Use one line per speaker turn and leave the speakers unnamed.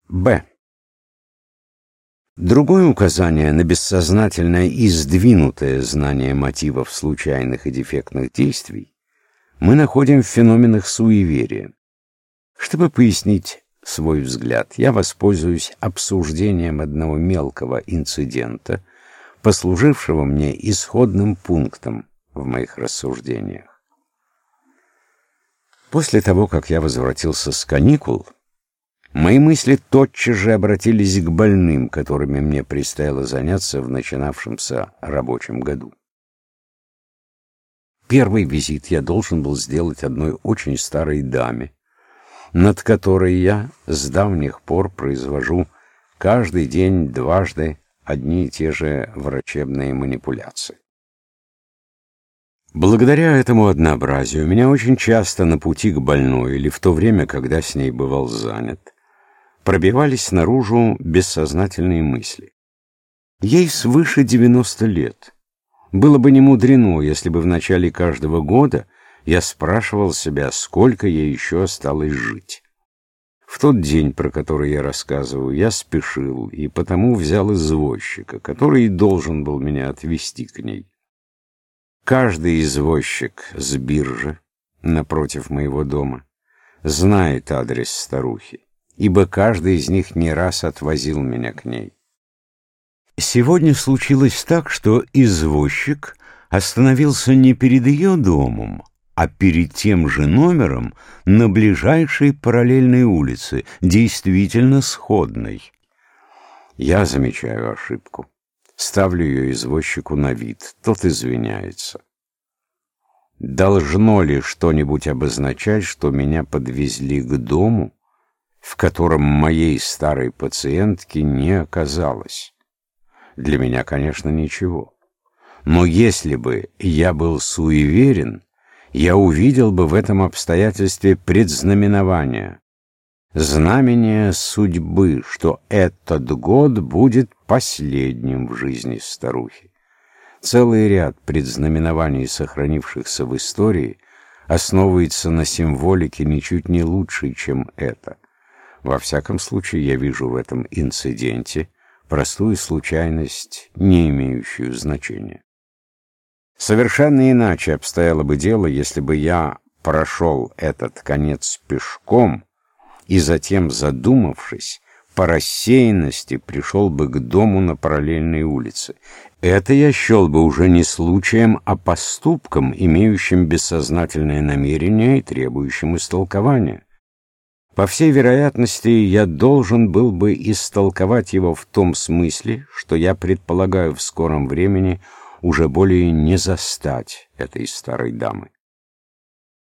Б. Другое указание на бессознательное и сдвинутое знание мотивов случайных и дефектных действий мы находим в феноменах суеверия. Чтобы пояснить свой взгляд, я воспользуюсь обсуждением одного мелкого инцидента, послужившего мне исходным пунктом в моих рассуждениях. После того, как я возвратился с каникул, мои мысли тотчас же обратились к больным, которыми мне предстояло заняться в начинавшемся рабочем году. Первый визит я должен был сделать одной очень старой даме, над которой я с давних пор произвожу каждый день дважды одни и те же врачебные манипуляции. Благодаря этому однообразию меня очень часто на пути к больной или в то время, когда с ней бывал занят, пробивались наружу бессознательные мысли. Ей свыше 90 лет. Было бы немудрено, если бы в начале каждого года я спрашивал себя, сколько ей еще осталось жить. В тот день, про который я рассказываю, я спешил и потому взял извозчика, который и должен был меня отвезти к ней. Каждый извозчик с биржи, напротив моего дома, знает адрес старухи, ибо каждый из них не раз отвозил меня к ней. Сегодня случилось так, что извозчик остановился не перед ее домом, а перед тем же номером на ближайшей параллельной улице, действительно сходной. Я замечаю ошибку. Ставлю ее извозчику на вид. Тот извиняется. Должно ли что-нибудь обозначать, что меня подвезли к дому, в котором моей старой пациентки не оказалось? Для меня, конечно, ничего. Но если бы я был суеверен, я увидел бы в этом обстоятельстве предзнаменование, знамение судьбы, что этот год будет последним в жизни старухи. Целый ряд предзнаменований, сохранившихся в истории, основывается на символике ничуть не лучшей, чем это. Во всяком случае, я вижу в этом инциденте простую случайность, не имеющую значения. Совершенно иначе обстояло бы дело, если бы я прошел этот конец пешком и затем, задумавшись, по рассеянности пришел бы к дому на параллельной улице. Это я счел бы уже не случаем, а поступком, имеющим бессознательное намерение и требующим истолкования. По всей вероятности, я должен был бы истолковать его в том смысле, что я предполагаю в скором времени уже более не застать этой старой дамы.